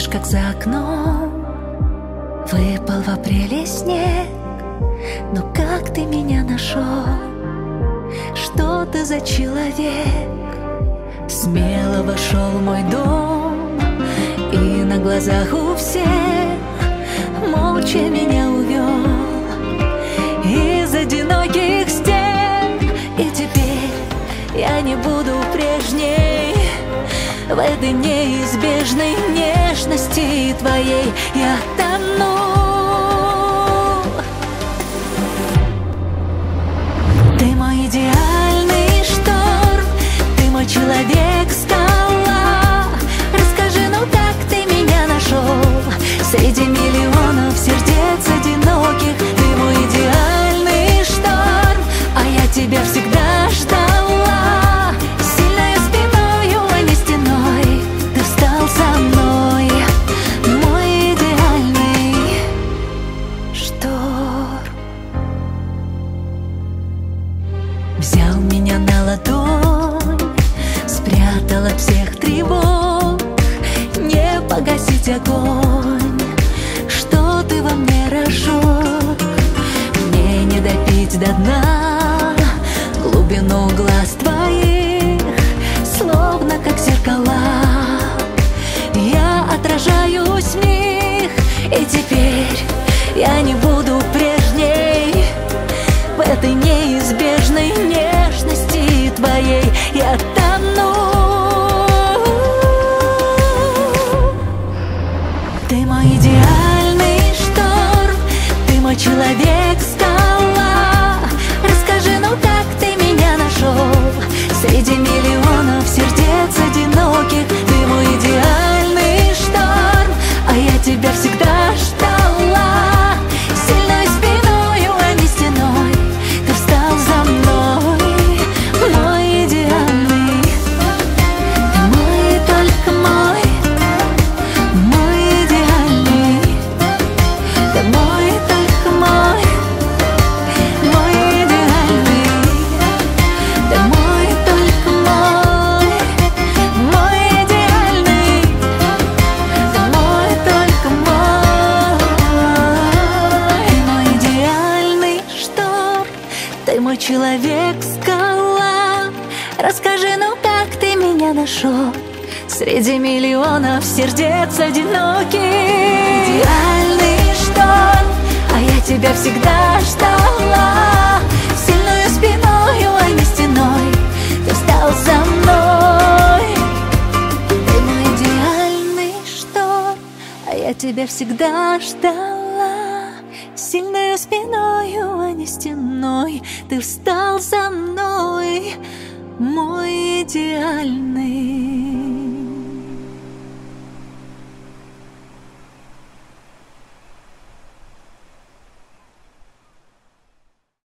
Помнишь, как за окном выпал в апреле снег? Но как ты меня нашел? Что ты за человек? Смело вошел в мой дом и на глазах у всех молча меня увел из одиноких стен. И теперь я не буду прежней в этой неизбежной нежности твоей. Я тону. Ты мой идеальный шторм, ты мой человек-скала. Расскажи, ну как ты меня нашел среди миллионов сердец одиноких? Ты мой идеальный шторм, а я тебя всегда ждала. Сильной спиною, а не стеной, ты встал со мной, мой идеальный шторм. Взял меня на ладонь, спрятал от всех тревог. Не погасить огонь, что ты во мне разжег. Мне не допить до дна глубину глаз твоих, словно как зеркала я отражаюсь в них. И теперь я не буду прежней в этой неизбежной нежности твоей. Я тону. Ты мой идеальный шторм, ты мой человек-скала. Расскажи, ну как ты меня нашел среди миллионов сердец одиноких? Ты мой идеальный шторм, а я тебя всегда ждала. Сильной спиною, а не стеной, ты встал за мной, мой идеальный. Ты мой, только мой, мой идеальный. Ты мой, только мой, мой идеальный. Ты мой, только мой, мой идеальный. Ты мой, только мой, мой идеальный шторм, ты мой человек-скала. Расскажи, ну как ты меня нашел среди миллионов сердец одиноких? Идеальный шторм, а я тебя всегда ждала. Сильную спиною, а не стеной, ты встал за мной. Ты мой идеальный шторм, а я тебя всегда ждала. Сильную спиною, а не стеной, ты встал за мной, мой идеальный.